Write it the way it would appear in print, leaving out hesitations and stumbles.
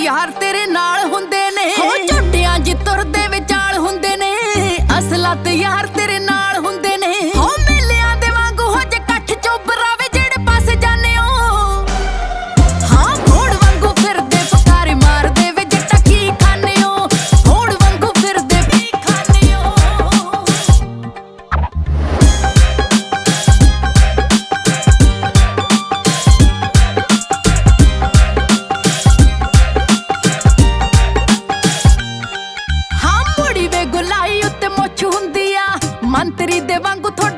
ਯਾਰ ਤੇਰੇ ਨਾਲ ਹੁੰਦੇ ਨੇ ਹੋ ਝੁੱਟਿਆਂ ਜੀ ਤੁਰਦੇ ਵਿਚਾਲ ਹੁੰਦੇ ਨੇ ਅਸਲਤ ਯਾਰ ਤੇਰੇ ਨਾਲ ਹੁੰਦੇ ਨੇ ਹੋ ਮੇਲਿਆਂ ਦੇ ਵਾਂਗੂ ਹੋ ਜੇ ਇਕੱਠ ਚੋਬਰਾਵੇ ਜਿਹੜੇ ਪਾਸੇ ਜਾਂਦੇ ਹੋ ਹਾਂ ਘੋੜ ਵਾਂਗੂ ਫਿਰਦੇ ਫਕਾਰੇ ਮਾਰਦੇ ਵੇ ਜੱਟਾ ਕੀ ਖਾਂਦੇ ਹੋ ਘੋੜ ਵਾਂਗੂ ਫਿਰਦੇ ਵੀ ਖਾਂਦੇ ਹੋ ਗੁਲਾਈ ਉੱਤੇ ਮੁੱਛ ਹੁੰਦੀ ਆ ਮੰਤਰੀ ਦੇ ਵਾਂਗੂ